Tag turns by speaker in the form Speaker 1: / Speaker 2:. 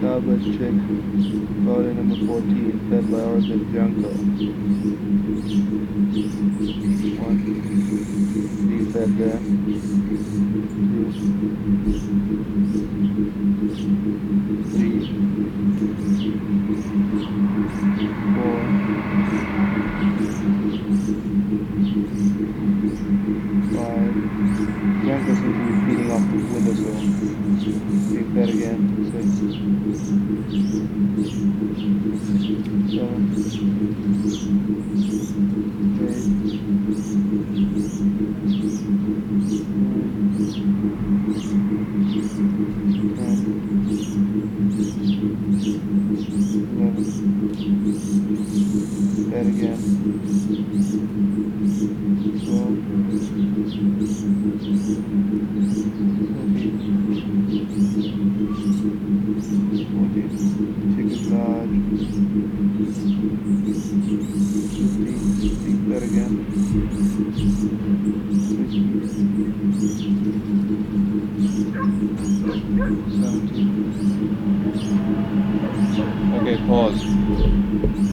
Speaker 1: Albert Chick, Quality number 14, fed by Oregon Jungle. 1, be fed there. 2, 3, 4, 5. Jungle seems to be feeding off the windowsill. Be fed again. 6, 7, 8, 10, 11, fed again. 12, 14, chicken large, 15, fed again. 16, 17. Okay, pause.